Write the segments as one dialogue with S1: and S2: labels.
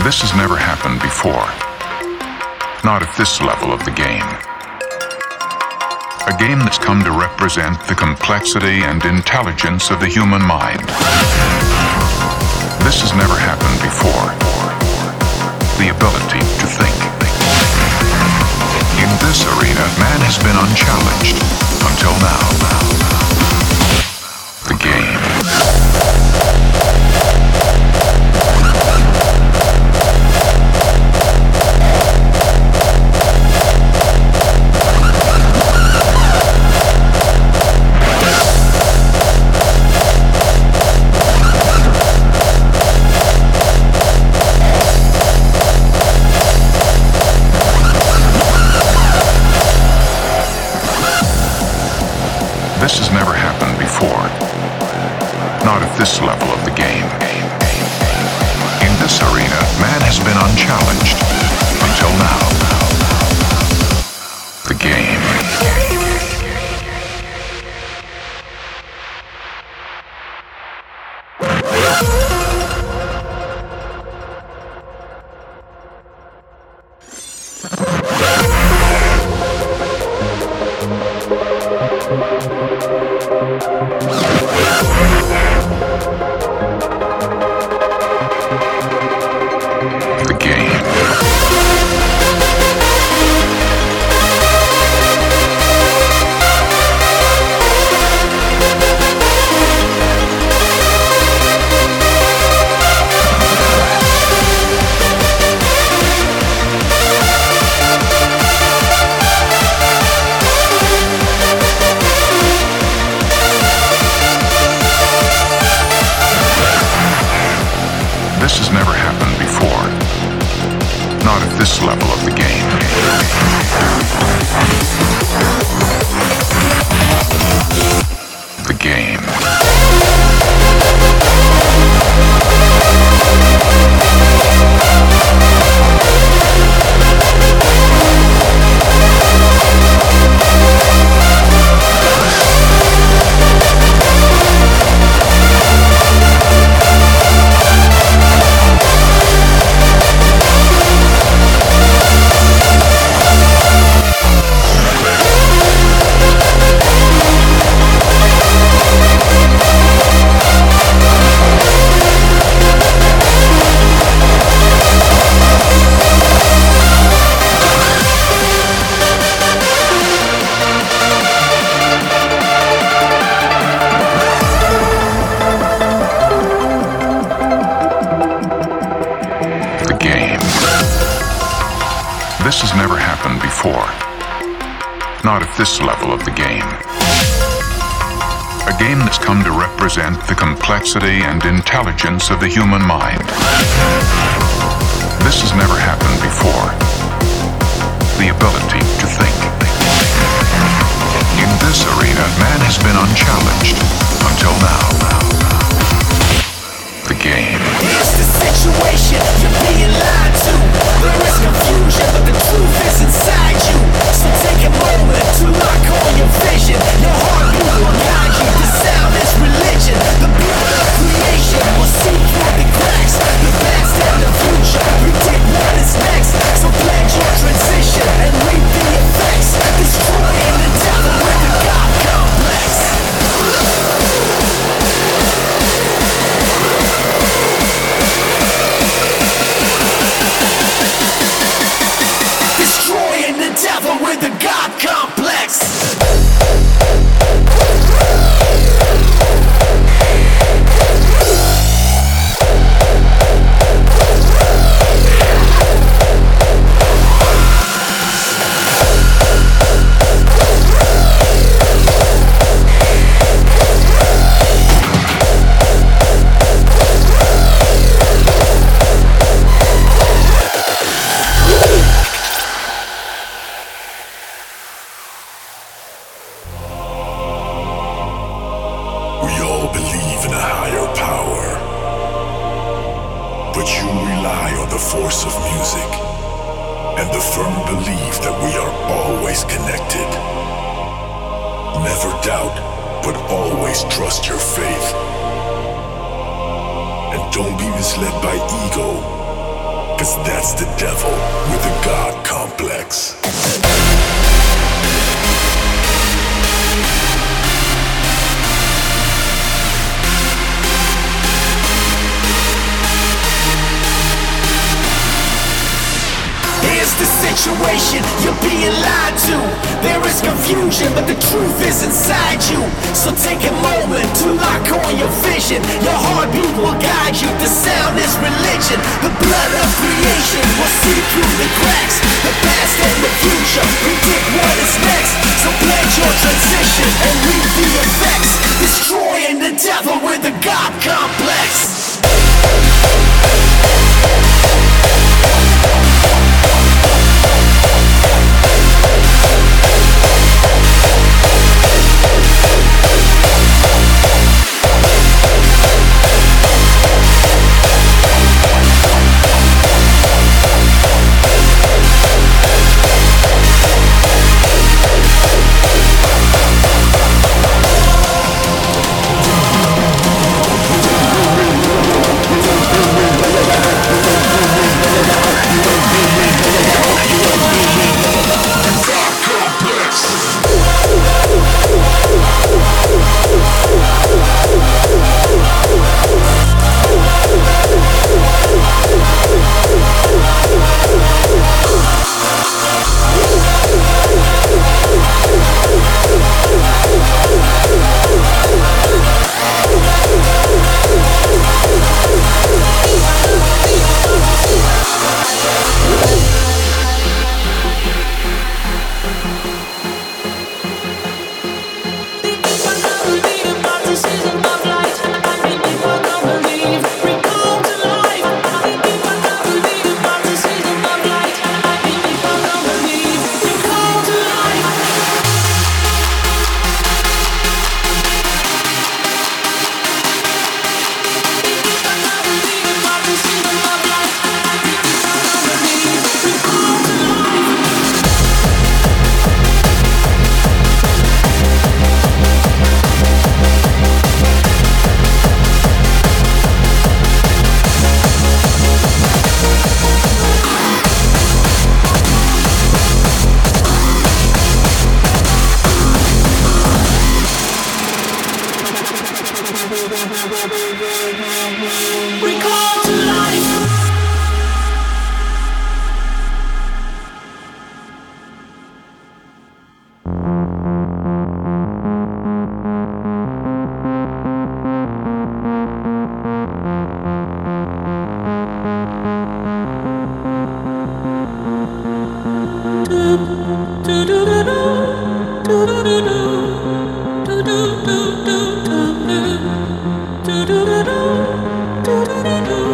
S1: This has never happened before. Not at this level of the game. A game that's come to represent the complexity and intelligence of the human mind. This has never happened before. The ability to think. In this arena, man has been unchallenged until now. The game. This has never happened before. Not at this level of the game. In this arena, man has been unchallenged until now. The game. This has never happened before. Not at this level of the game. The game. This has never happened before. Not at this level of the game. A game that's come to represent the complexity and intelligence of the human mind. This has never happened before. The ability to think. In this arena, man has been unchallenged until now. The game.
S2: Here's the situation, you're being lied to. There is confusion, but the truth is inside you. So take a moment to lock on your vision. Your heart will guide you, the sound is religion. The blood of creation will see through the cracks. The past and the future predict what is next. So pledge your transition and reap the effects. Destroying the devil with the God complex. Destroying the devil with the God complex.
S3: Force of music and the firm belief that we are always connected. Never doubt, but always trust your faith. And don't be misled by ego, 'cause that's the devil with a God complex.
S2: Here's the situation, you're being lied to. There is confusion, but the truth is inside you. So take a moment to lock on your vision. Your heartbeat will guide you, the sound is religion. The blood of creation will see through the cracks. The past and the future predict what is next. So plan your transition and reap the effects. Destroying the devil with a God complex.
S4: Recall to life. Do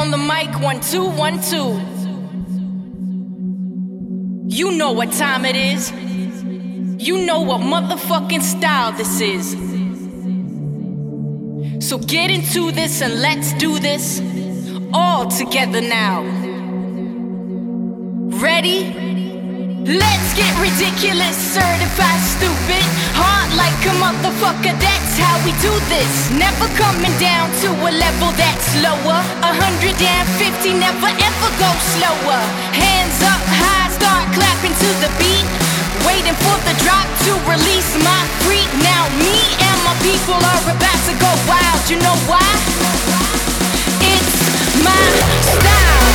S5: on the mic, 1 2 1 2. You know what time it is. You know what motherfucking style this is. So get into this and let's do this all together now. Ready? Let's get ridiculous, certified stupid. Hard like a motherfucker, that's how we do this. Never coming down to a level that's lower. 150, never ever go slower. Hands up high, start clapping to the beat. Waiting for the drop to release my freak. Now me and my people are about to go wild. You know why? It's my style.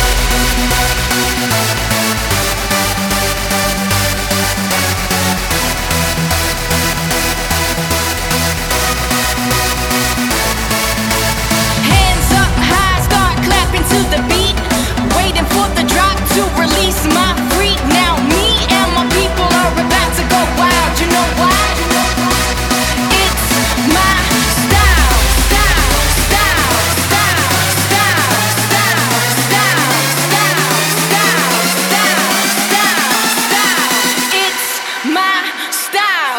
S5: Hands up high, start clapping to the beat. Waiting for the drop to release my freak. Now me and my people are about to go wild. You know why? It's my style, style, style, style, style, style, style, style, style, style, style, style. It's my style.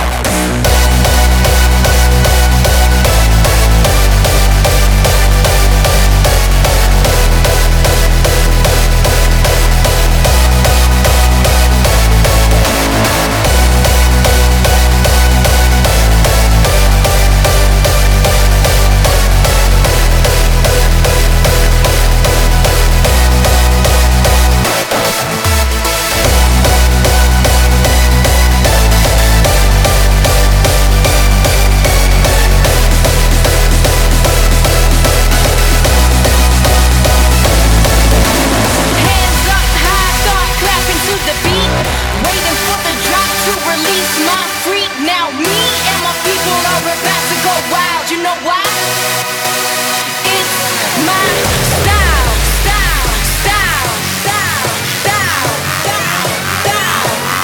S5: Hands up high, start clapping to the beat. Waiting for the drop to release my freak. Now me and my people are about to go wild. You know why? It's my style, style, style, style, style, style, style,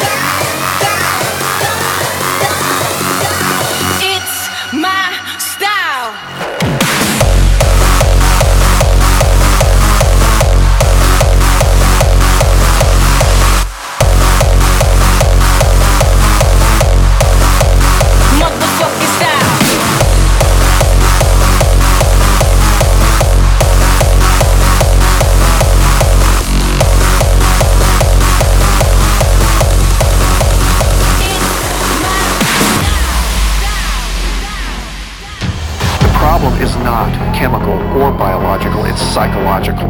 S5: style, style. It's my style. Motherfucking style.
S6: The problem is not chemical or biological, it's psychological.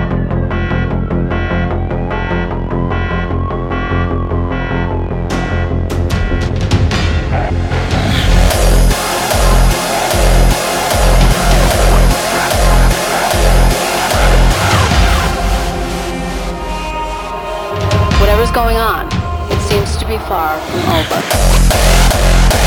S7: Whatever's going on, it seems to be far from over.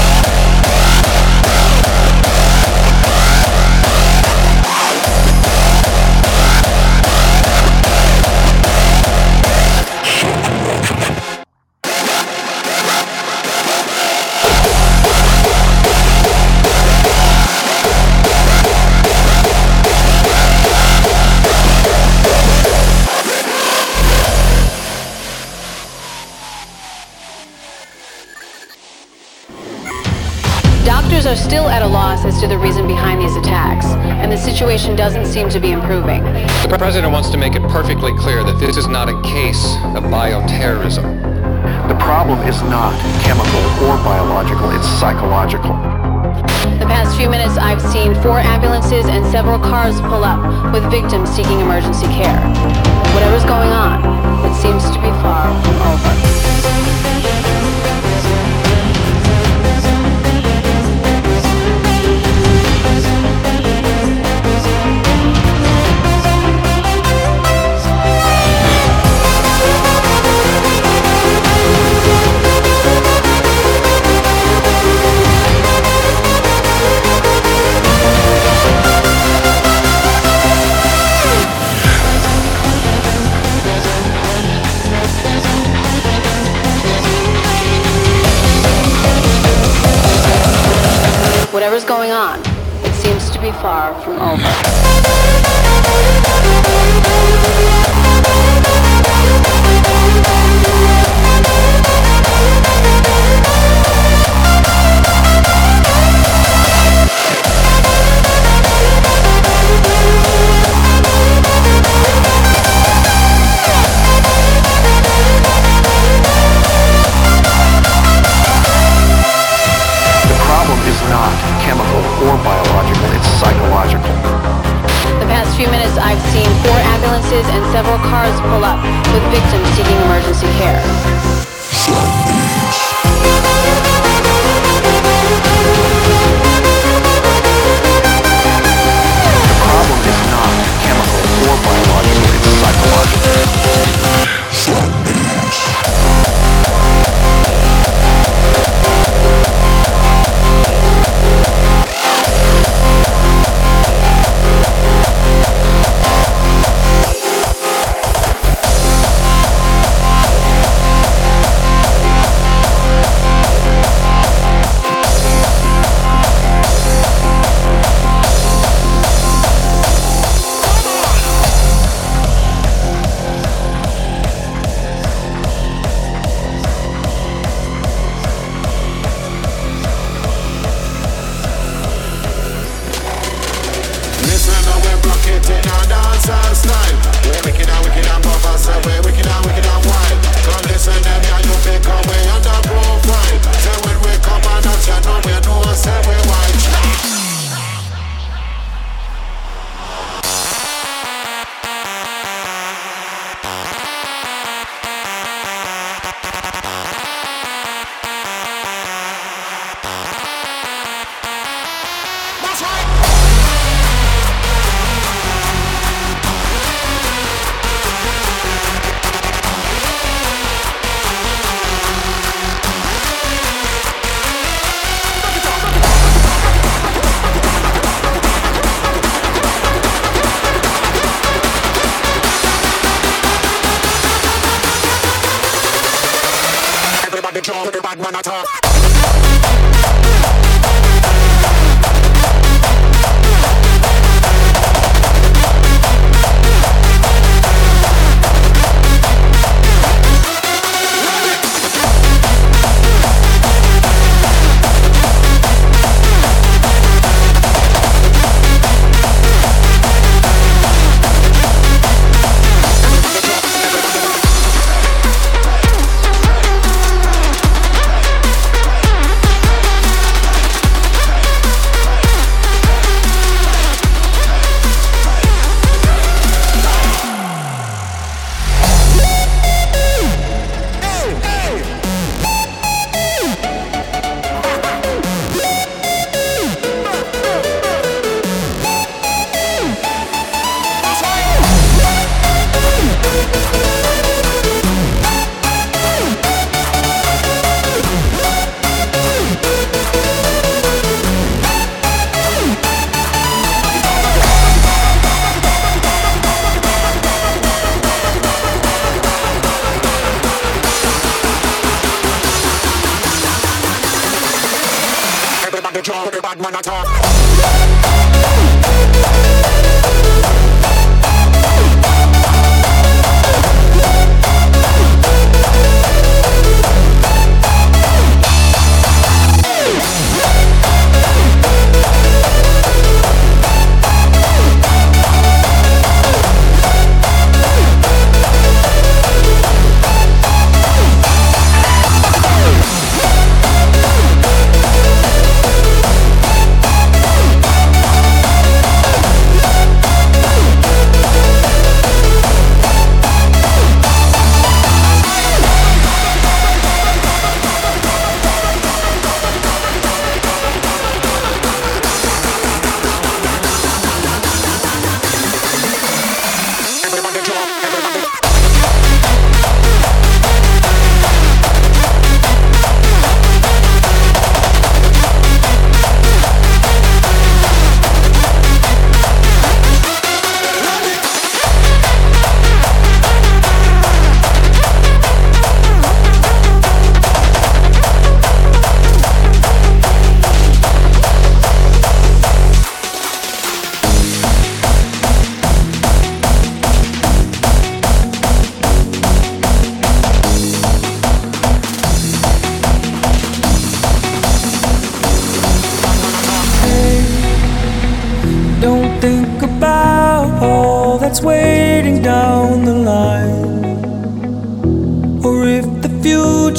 S7: Doctors are still at a loss as to the reason behind these attacks, and the situation doesn't seem to be improving.
S8: The president wants to make it perfectly clear that this is not a case of bioterrorism.
S6: The problem is not chemical or biological, it's psychological.
S7: The past few minutes, I've seen 4 ambulances and several cars pull up with victims seeking emergency care. Whatever's going on, it seems to be far from over. Whatever's going on, it seems to be far from over. And several cars pull up with victims seeking emergency care.
S6: The problem is not chemical or biological, it's psychological.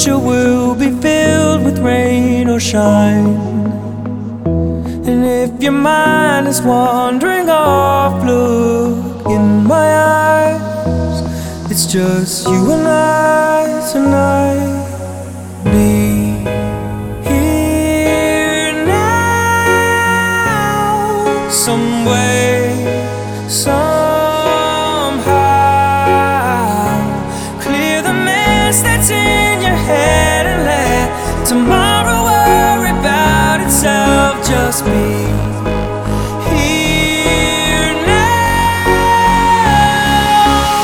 S9: future will be filled with rain or shine. And if your mind is wandering off, look in my eyes. It's just you and I tonight. Be here now, some way, somehow. Clear the mess that's in your head and let tomorrow worry about itself. Just be here now.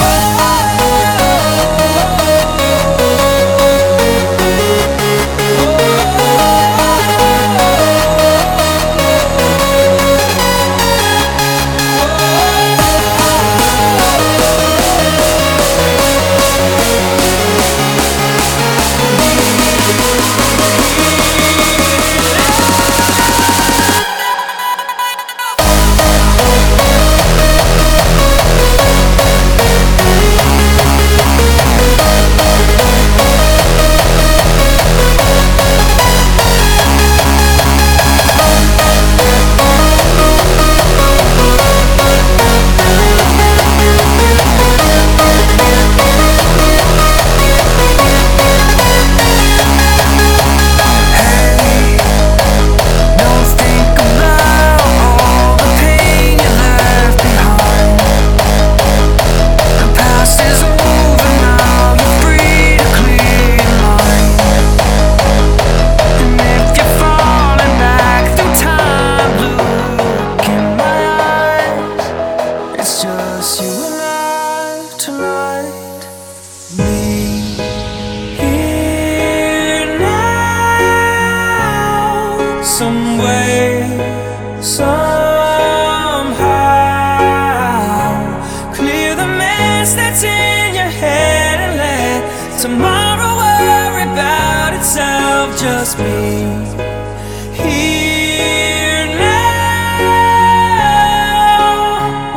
S9: Tomorrow worry about itself. Just be here now.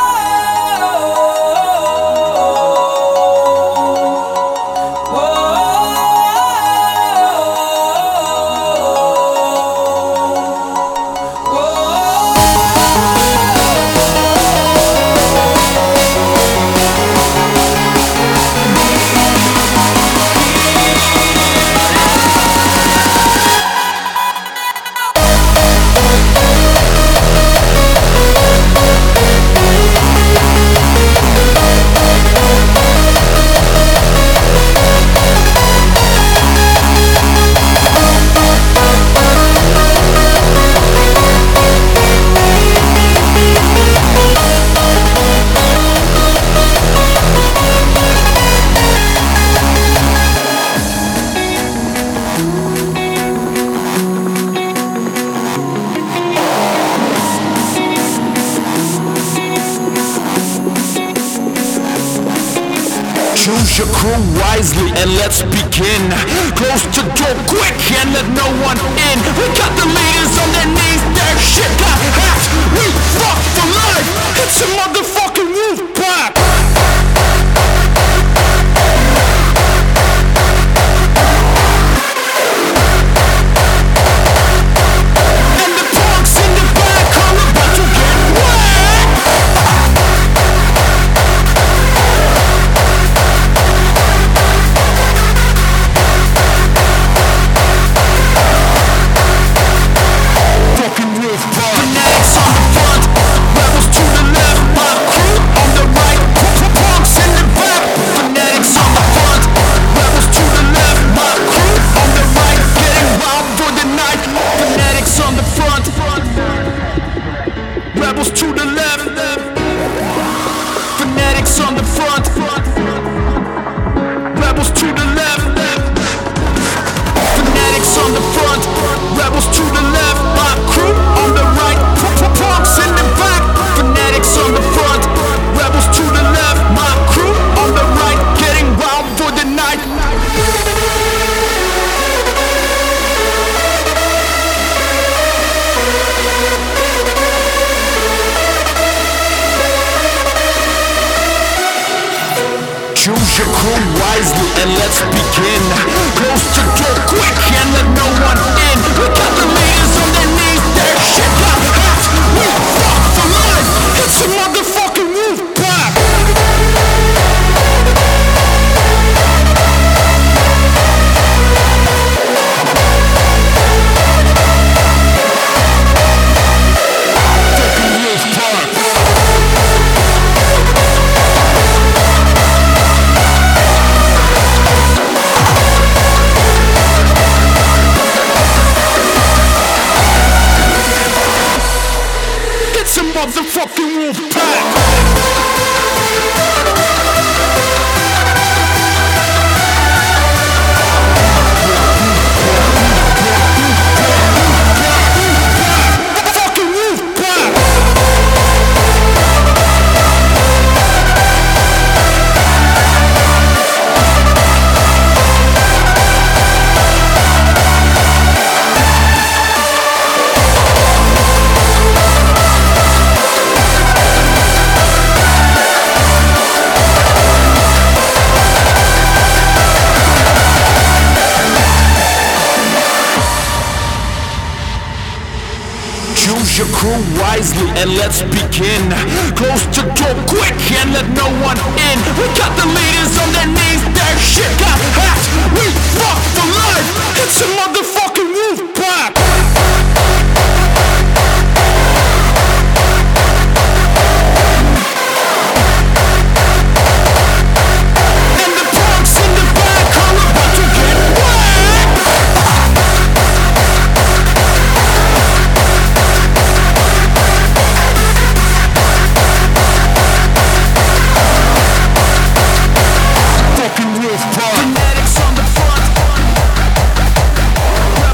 S9: Whoa,
S10: Choose your crew wisely and let's begin. Close the door quick and let no one in. We got the leaders on their knees, their shit got hacked. We fuck for life. It's a motherfucking wolf pack. And the punks in the back are about to get whacked. Fucking wolf pack. wisely and let's begin. Close the door quick and let no one in. We got the leaders on their knees, their shit got hot. We fuck for life. It's a motherfucking wolf pack. Motherfucking wolf pack. Choose your crew wisely and let's begin. Close the door quick and let no one in. We got the leaders on their knees, their shit got hot. We fuck for life. It's a motherfucking wolf pack. And the punks in the back are about to get whacked. Fucking wolf pack. Fanatics on the front.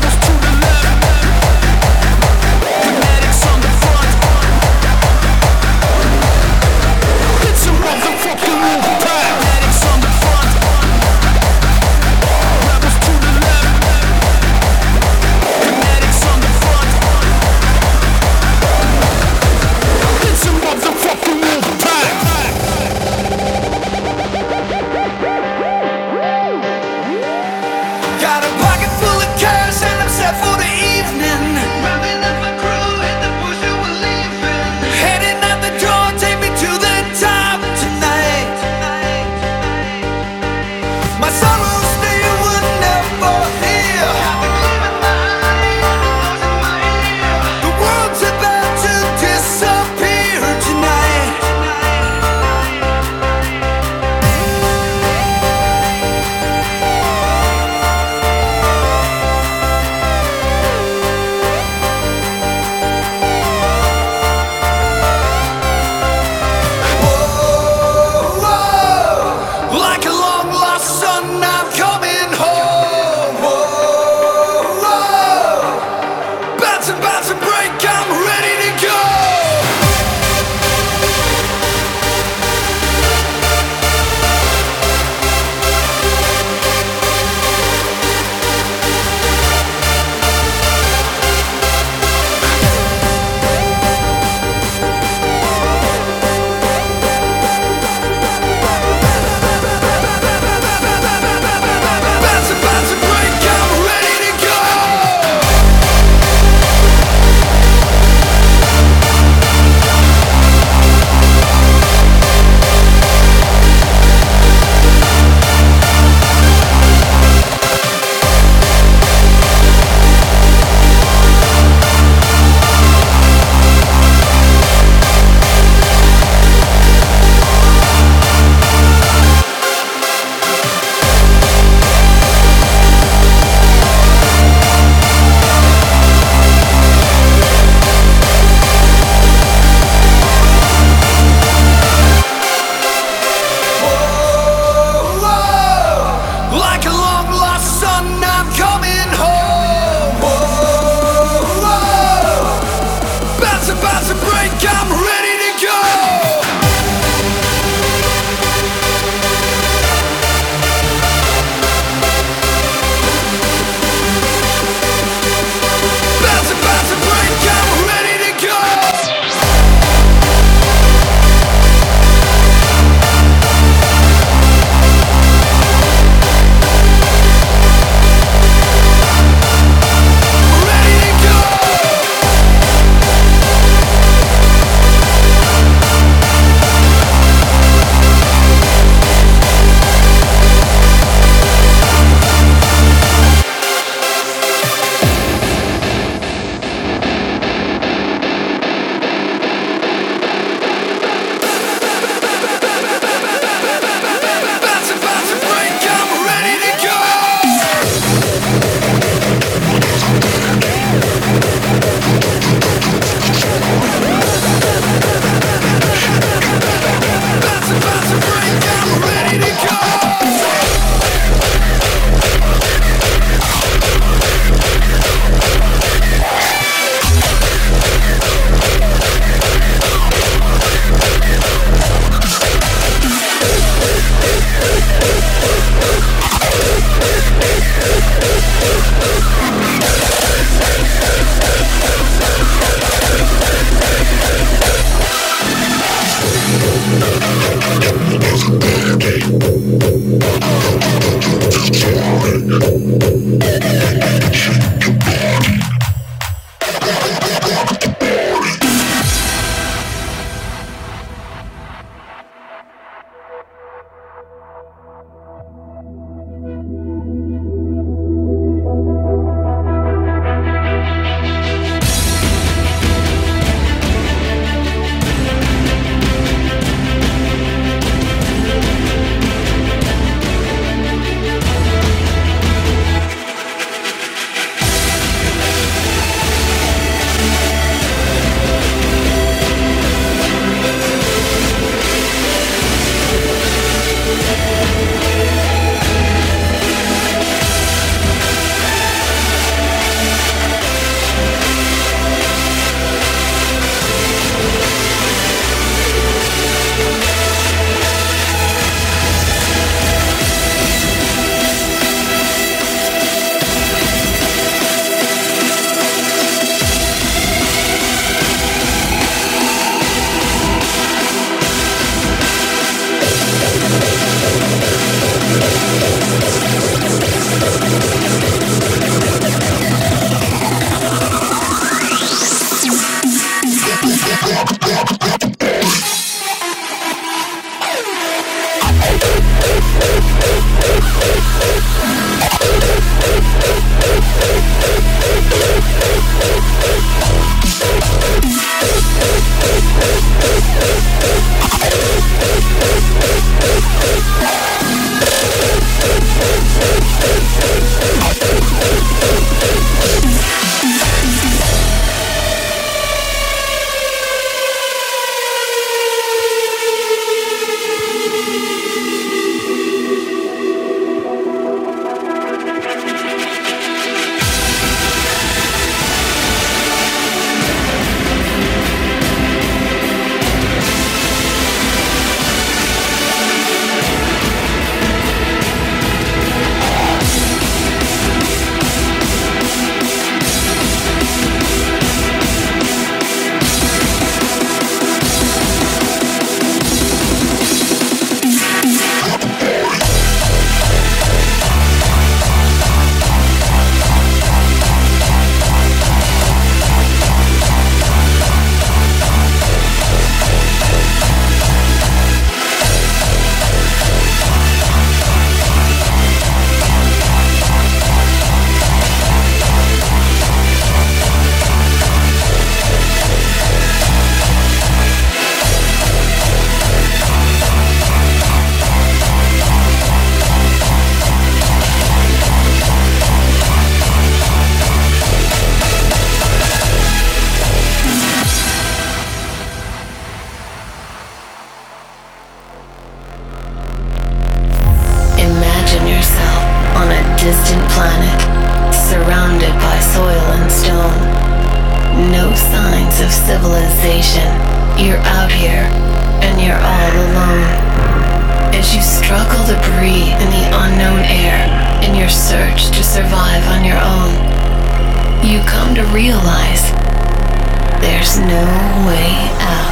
S11: signs of civilization. You're out here, and you're all alone. As you struggle to breathe in the unknown air in your search to survive on your own, you come to realize there's no way out.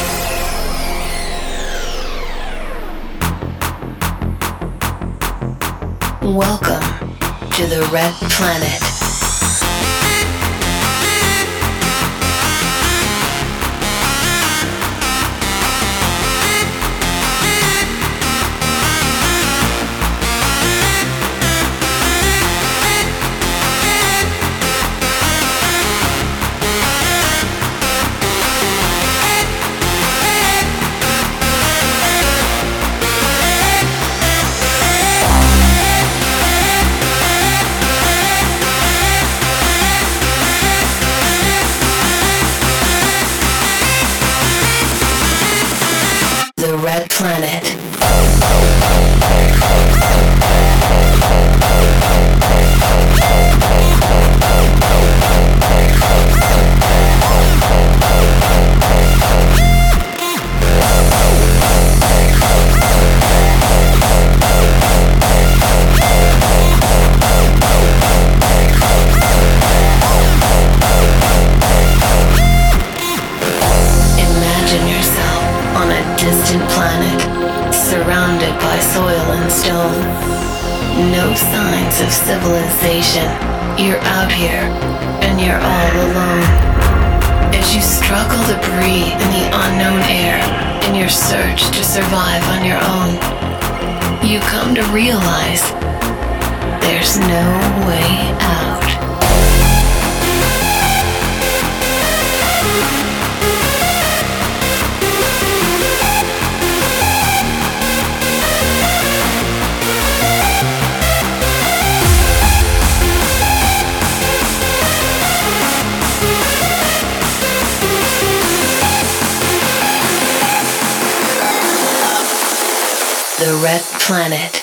S11: Welcome to the Red Planet. Red Planet. Imagine yourself on a distant planet, surrounded by soil and stone. No signs of civilization. You're out here, and you're all alone. As you struggle to breathe in the unknown air in your search to survive on your own, you come to realize there's no way out. The Red Planet.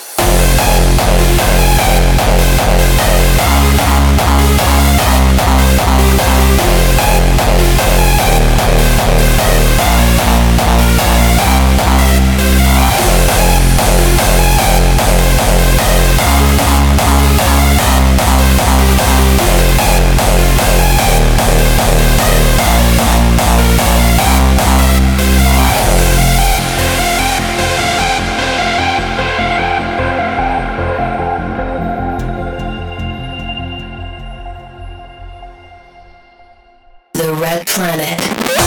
S11: The Red Planet.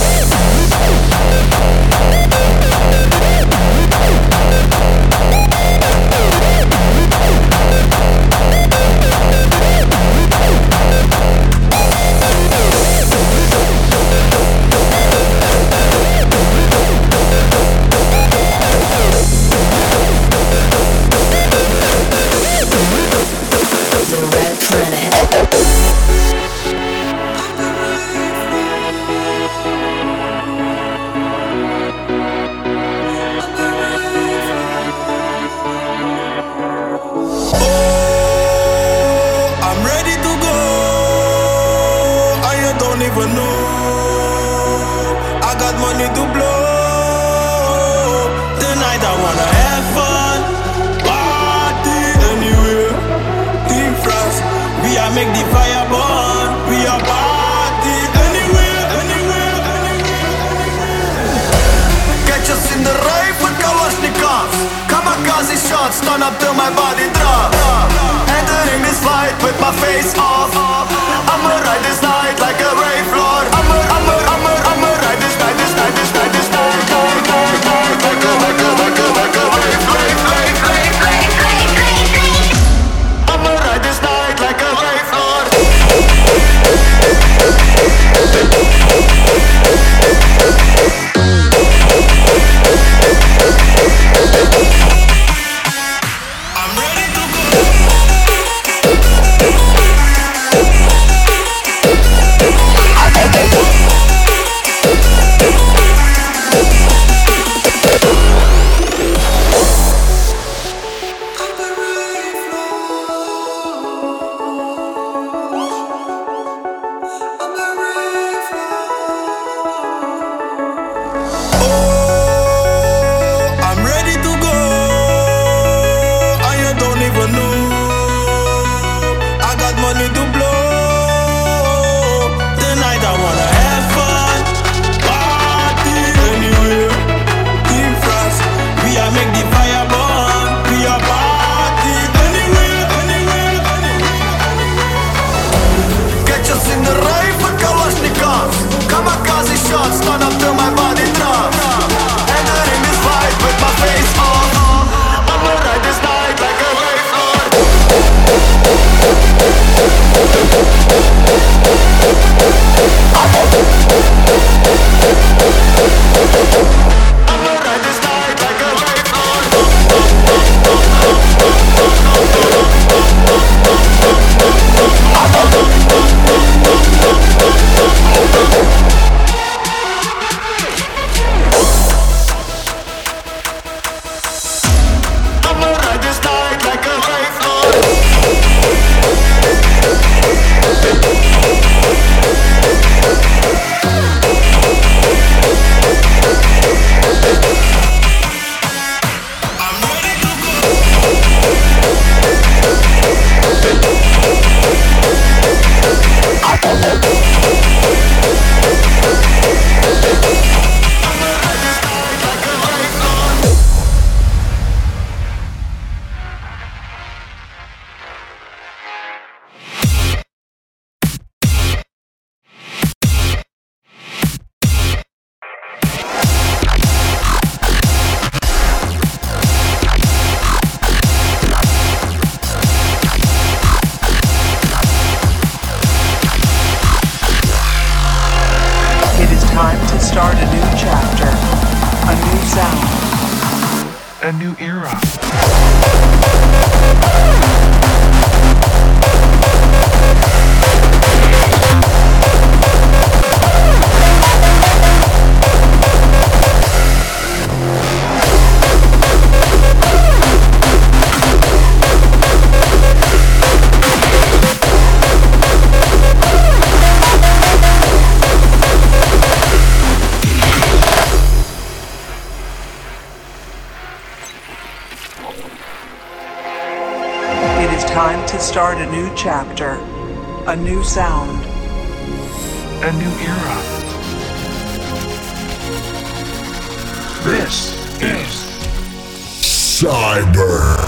S12: Make the fire burn. We are party anywhere, anywhere, anywhere. Catch us in the rave with Kalashnikovs, kamikaze shots, turn up till my body drops. Entering this fight with my face off. I'ma ride this night like a rave lord. I'ma ride this night, this night, this night, this night. Like a rave, I'ma ride this night like a rave. I'm ready.
S13: time to start a new chapter, a new sound,
S1: a new era.
S13: Time to start a new chapter, a new sound,
S1: a new era. This is
S3: Cyber.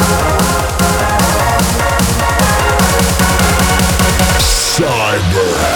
S3: Cyber.